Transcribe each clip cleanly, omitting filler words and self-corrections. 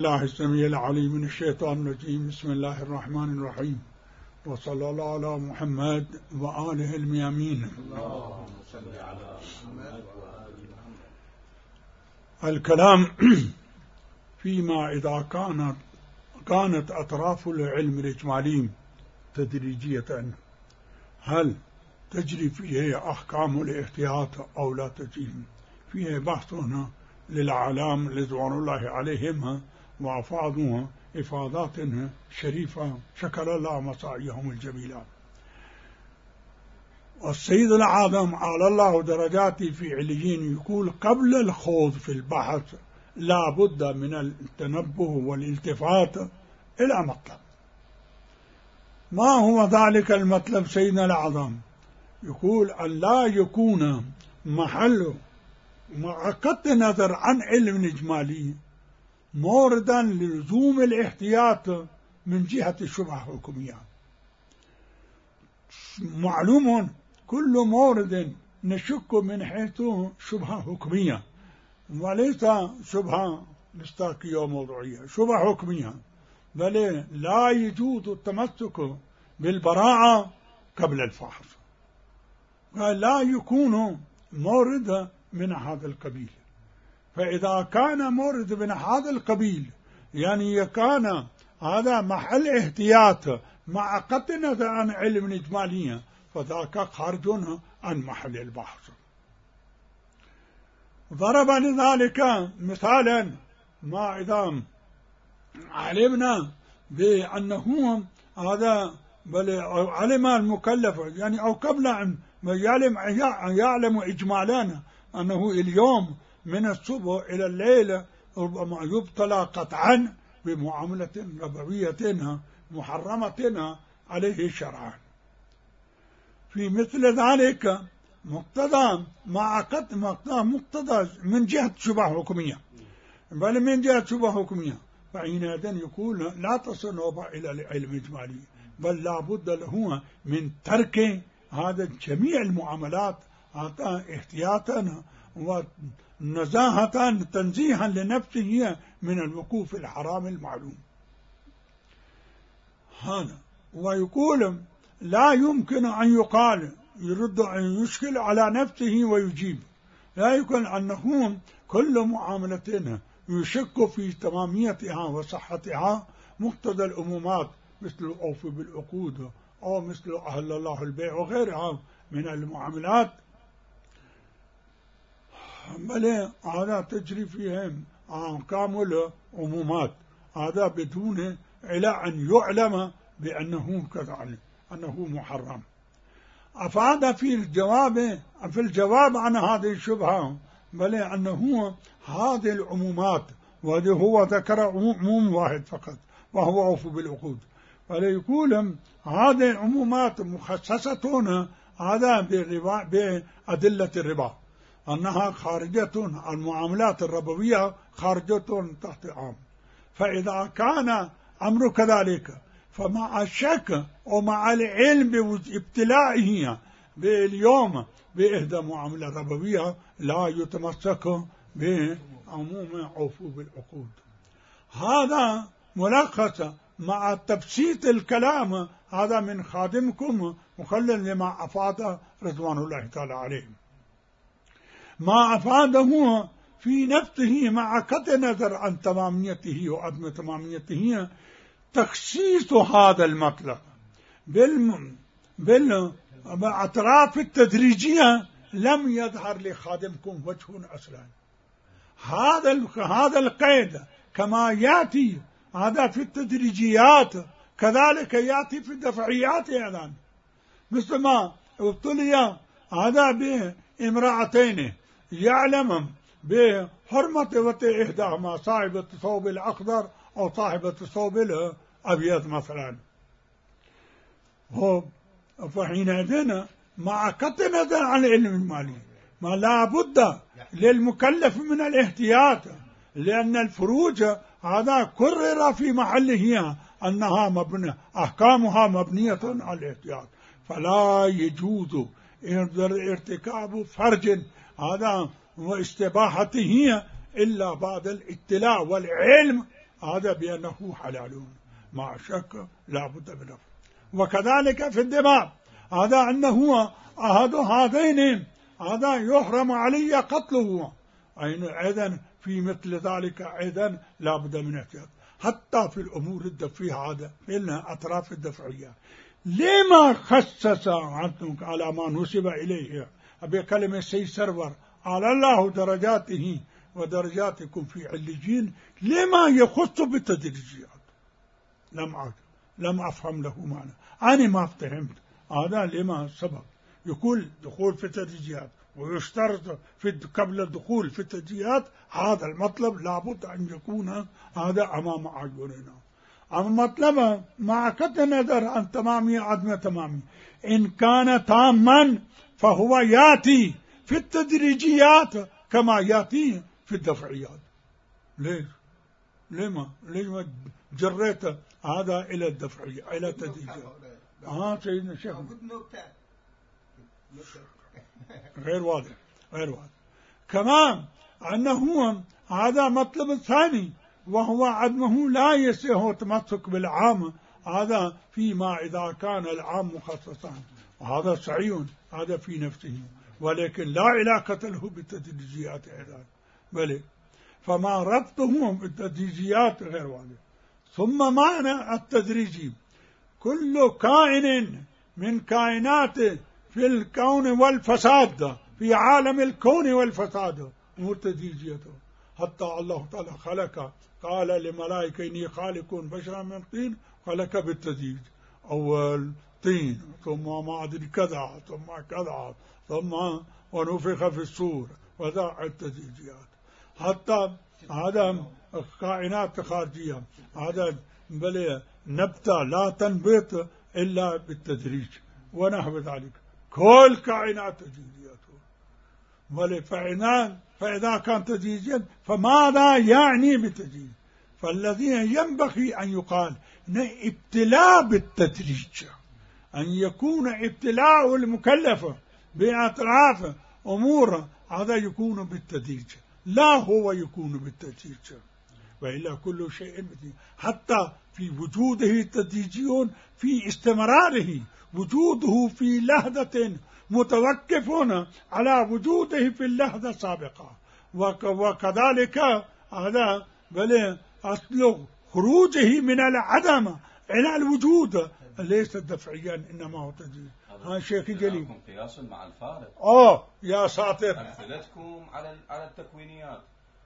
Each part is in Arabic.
الله السميع العليم من الشيطان الرجيم. بسم الله الرحمن الرحيم، وصلى الله على محمد وآله الميامين. اللهم صل على محمد وآل محمد. الكلام فيما إذا كانت أطراف العلم الإجمالي تدريجية، هل تجري فيه أحكام الاحتياط أو لا تجري؟ فيه بحث هنا للعلام رضوان الله عليهم وأفاضوها إفاضات شريفة شكر الله مساعيهم الجميلة. والسيد العظم على الله درجاته في عليين يقول قبل الخوض في البحث لا بد من التنبه والالتفات إلى مطلب. ما هو ذلك المطلب سيدنا العظم؟ يقول أن لا يكون محل مع قطع نظر عن علم إجمالي موردا للزوم الاحتياط من جهة الشبهة الحكمية. معلوم كل مورد نشك من حيث شبهة حكمية، وليس شبهة مصداقية وموضوعية، شبهة حكمية، بل لا يجوز التمسك بالبراءة قبل الفحص. لا يكون مورد من هذا القبيل. فإذا كان مورد من هذا القبيل يعني كان هذا محل احتياط مع قطع نظر عن علم إجمالية، فذاك خارج عن محل البحث. ضرب لذلك مثالا ما إذا علمنا بأنه هذا بل علم المكلف يعني أو قبل أن يعلم إجمالا أنه اليوم من الصبح إلى الليل ربما يبتلى قطعا بمعاملة ربوية محرمة عليه شرعا. في مثل ذلك مقتضى مقتضى من جهة شبهة حكمية، بل من جهة شبهة حكمية، فحينئذ يقول لا تصل نوبة إلى العلم الإجمالي، بل لا بد له من ترك هذا جميع المعاملات احتياطا ونزاهة تنزيها لنفسه من الوقوف الحرام المعلوم. هذا ويقول لا يمكن أن يقال يرد أن يشكل على نفسه ويجيب. لا يمكن أنه كل معاملة يشك في تماميتها وصحتها مقتضى الأمومات مثل الأوف بالعقود أو مثل أهل الله البيع وغيرها من المعاملات، بل هذا تجري فيهم أحكام العمومات، هذا بدون إلى أن يعلم بأنه كذلك أنه محرم. أفاد في الجواب عن هذه الشبهة بل أنه هذه العمومات، وهو ذكر عموم واحد فقط وهو أوف بالعقود، فليقول هذه العمومات مخصصة هذا بأدلة الربا أنها خارجة المعاملات الربوية خارجة تحت عام. فإذا كان أمر كذلك فمع الشك ومع العلم بابتلائه باليوم بإحدى معاملة ربوية لا يتمسك بعموم أوفوا بالعقود. هذا ملخص مع تبسيط الكلام هذا من خادمكم مخلل لما أفاد رضوان الله تعالى عليه. ما أفاده في نفسه مع قطع نظر عن تماميته وعدم تماميته تخصيص هذا المطلب بالأطراف التدريجية لم يظهر لخادمكم وجه أصلا. هذا القيد كما يأتي هذا في التدريجيات كذلك يأتي في الدفعيات أيضا، مثل ما ابتلي هذا بامرأتين يعلم بحرمة إحداهما صاحبة الثوب الأخضر أو صاحبة الثوب الأبيض مثلا، فحينئذ مع قطع نظر عن العلم المالي ما لا بد للمكلف من الاحتياط، لأن الفروج هذا كرر في محله أنها أحكامها مبنية على الاحتياط، فلا يجوز ارتكاب فرج هذا واستباحته إلا بعد الاطلاع والعلم هذا بأنه حلال مع شك لا بد من رفع. وكذلك في الدماء هذا أنه هذين هذا يحرم علي قتله، أيضا في مثل ذلك أيضا لا بد من احتياط. حتى في الأمور الدفعية هذا إلنا أطراف الدفعية لما خصص عنكم على ما نسب إليه بكلمة سي سرور على الله درجاته ودرجاتكم في عليين، لما يخص بالتدريجيات؟ لم أفهم له معنى، أنا ما فهمت هذا لما سبب يقول دخول في التدريجيات ويشترط في قبل الدخول في التدريجيات. هذا المطلب لابد أن يكون هذا أمام أعيننا. أما مطلب مع قطع النظر عن تمامي عدم تمامي، إن كان تاما فهو يأتي في التدريجيات كما يأتي في الدفعيات. ليش؟ لما جريت هذا إلى الدفعية إلى التدريجيات؟ سيدنا الشيخ غير واضح كمان أنه هذا مطلب ثاني وهو عدمه لا يسيه تمسك بالعام، هذا فيما إذا كان العام مخصصا، وهذا صحيح هذا في نفسه، ولكن لا علاقة له بالتدريجيات أيضا، بل فما ربطهم بالتدريجيات غير واضح. ثم معنى التدريجي كل كائن من كائنات في الكون والفساد، في عالم الكون والفساد أمور تدريجيته. حتى الله تعالى خلق قال للملائكة إني خالق بشرا من طين، خلق بالتدريج، أول طين ثم ما أدري كذا ثم كذا ثم ونفخ في الصور، وذا التدريجيات. حتى هذا كائنات خارجية، هذا بل نبتة لا تنبت إلا بالتدريج ونحو ذلك، كل كائنات تدريجياته. بل فإذا كان تدريجيا فماذا يعني بالتدريج؟ فالذي ينبغي أن يقال إن ابتلاء بالتدريج، أن يكون ابتلاء المكلف بأطراف أمور، هذا يكون بالتدريج، لا هو يكون بالتدريج، وإلا كل شيء حتى في وجوده تدريجيون في استمراره، وجوده في لحظة متوقف على وجوده في اللحظة السابقة، وكذلك هذا بل أصل خروجه من العدم إلى الوجود ليس دفعيا إنما هو تدريج. ها شيخ جليل قياس مع الفارق. يا ساتر، أمثلتكم على التكوينيات.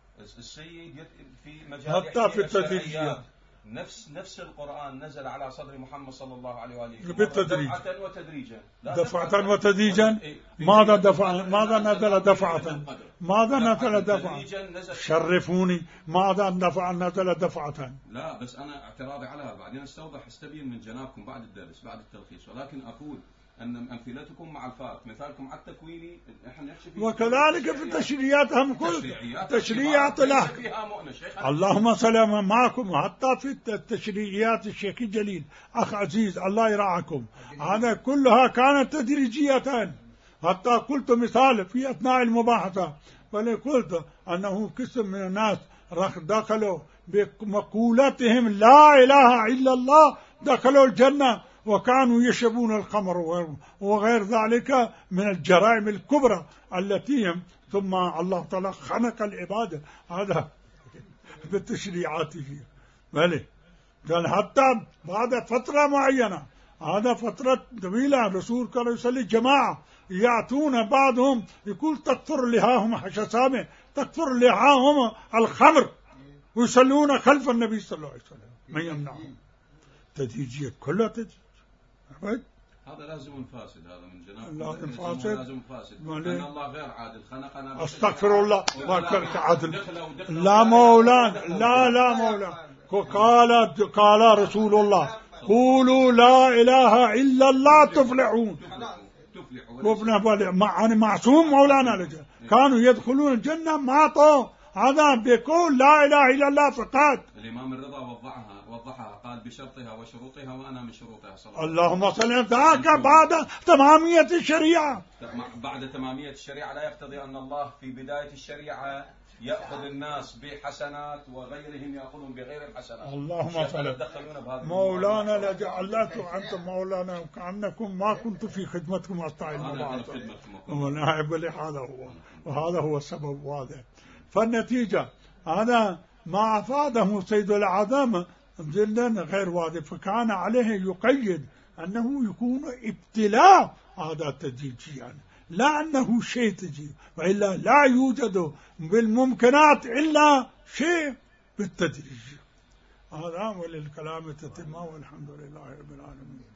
السيد في مجال حتى في التدريجيات نفس القرآن نزل على صدر محمد صلى الله عليه وآله بالتدريج، دفعة وتدريجا. دفعة وتدريجا. ماذا نزل دفعة؟ ماذا نزل دفعة؟ شرفوني، ماذا نزل دفعة؟ لا بس أنا اعتراضي عليها بعدين استبين من جنابكم بعد الدرس بعد التلخيص، ولكن أقول أن أمثلتكم مع الفارق، مثالكم على التكويني نحن نحكي فيه، وكذلك في التشريعات هم كل تشريعات له. اللهم سلام معكم. حتى في التشريعات الشيخ الجليل أخ عزيز الله يرعاكم، هذا كلها كانت تدريجية. حتى قلت مثال في أثناء المباحثة، بل قلت أنه قسم من الناس دخلوا بمقولتهم لا إله إلا الله دخلوا الجنة، وكانوا يشربون الخمر وغير ذلك من الجرائم الكبرى التي ثم الله تعالى خنق العبادة هذا بتشريعاته. بل حتى بعد فترة معينة، هذا فترة طويلة، الرسول كان يصلي جماعة يأتون بعضهم يقول تكثر لهاهم حشسامه، تكثر لهاهم الخمر، ويصلون خلف النبي صلى الله عليه وسلم، من يمنعهم؟ تدريجية كلها تدريج. هذا لازم فاسد، هذا من جناب لازم فاسد، لأن الله غير عادل خلقنا. استغفر الله عادل. لا مولانا، لا مولانا. قال رسول الله قولوا لا إله إلا الله تفلحون. أنا معصوم مولانا لجأ. كانوا يدخلون الجنة ما طو هذا بيقول لا إله إلا الله فقط. الإمام الرضا وضحها قال بشرطها وشروطها وأنا من شروطها صلى الله عليه وسلم. اللهم صل ذاك بعد تمامية الشريعة. بعد تمامية الشريعة لا يقتضي أن الله في بداية الشريعة يأخذ الناس بحسنات وغيرهم يأخذون بغير الحسنات. اللهم مولانا لجعلتم أنتم مولانا كأنكم ما كنت في خدمتكم أطاع المبعث ونائب هذا هو، وهذا هو السبب واضح. فالنتيجة هذا ما أفاده سيد الأعظم جدا غير واضح، فكان عليه يقيد أنه يكون ابتلاء هذا تدريجيا، لا أنه شيء تجي، وإلا لا يوجد بالممكنات إلا شيء بالتدريج. هذا وللكلام تتمة، والحمد لله رب العالمين.